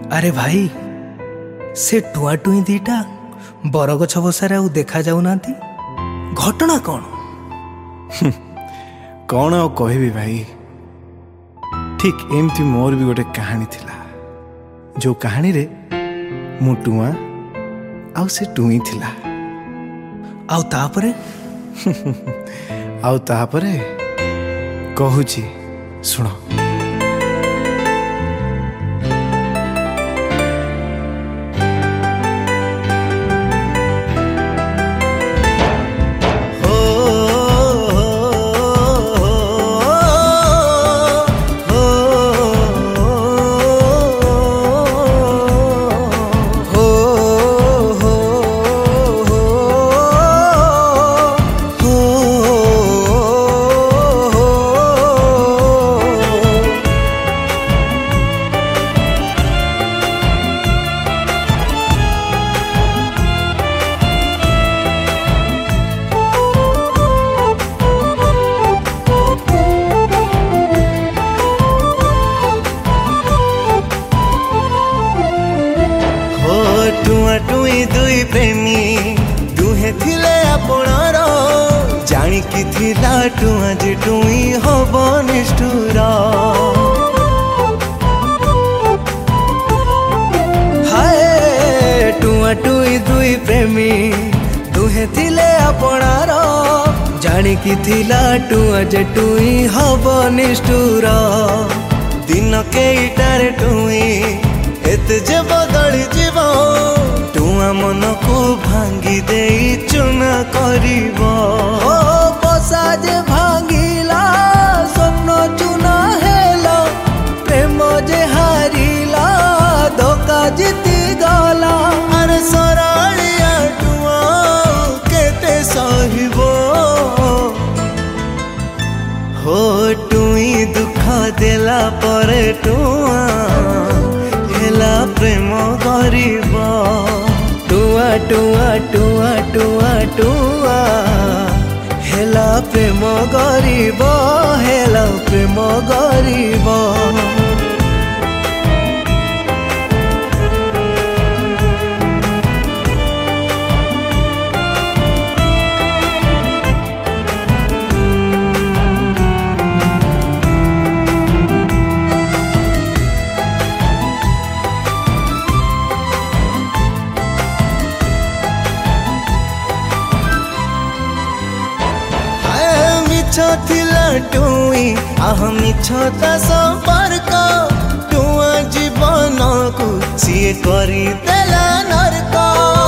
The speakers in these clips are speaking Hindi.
अरे भाई से टुआ टुई दीटा बरगछ बसारे देखा जाऊ नांती घटना कौन? कौन आ कहबी भाई, ठीक एमती मोर भी गोटे कहानी थिला जो कहानी रे मु टुआ आउ से टुई थिला आउ तापरे आउ तापरे कहूची सुनो। टुई दुई प्रेमी दुहे थिले आपणार जानिकी थिला टुआ जे टुई हब निष्ठुर। हाय टुआ टुई दुई प्रेमी दुहे थिले आपणार जानिकी थिला टुआ जे टुई हब निष्ठुर। दिन केइटार टुई एते जे बदली जीव टुआ मन को भांगी दे चुना करिब। बसा जे भांगिला स्वप्न चुना हेला प्रेम जे हारिला धोखा जीती गला। अरे सरालिया टुआ केते सहिब हो टुई दुख देला पर टुआ प्रेम गरीब। टुआ टुआ टुआ टुआ टुआ हेला प्रेम गरीब हेला प्रेम गरीब। थिला टुई आह मिछता संपर्क टुआ जीवन को सीए करी देला नरक।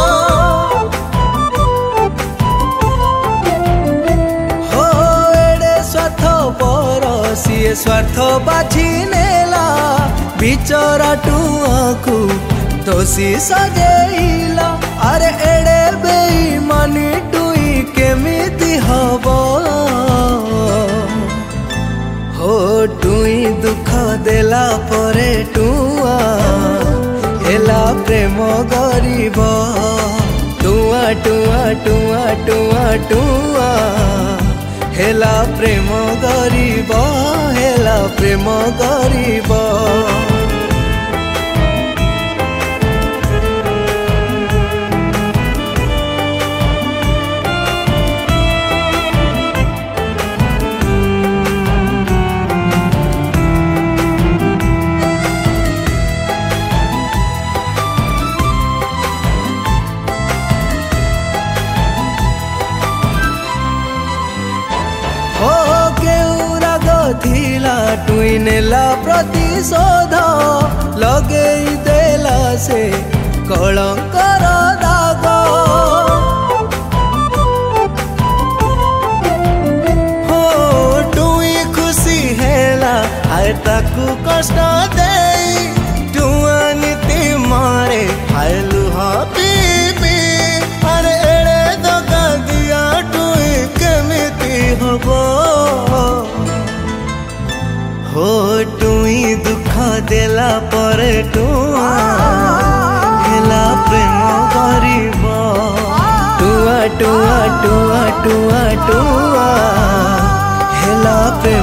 हो एडे स्वार्थ पर सीए स्वार्थ बाछी नेला बिचरा टुआ को दोषी सजेइला। अरे एडे बेईमानी टुई केमिति हब हो टुई दुख देला परे टुआ हेला प्रेम गरीब। टुआ टुआ टुआ टुआ टुआ हेला प्रेम गरीब हेला प्रेम गरीब। थिला टुई नेला प्रतिशोध लगे देला से कलंकर दाग। हो टुई खुशी हेला आए ताकू कष्ट दे टुआ नीति मारे हाय लुह पीपी। अरे एड़े दगा दिया टुई केमिति हबो हो टुई दुख देला पर टुआ हेला प्रेम गरीब। टुआ टुआ टुआ टुआ टुआ हेला प्रेम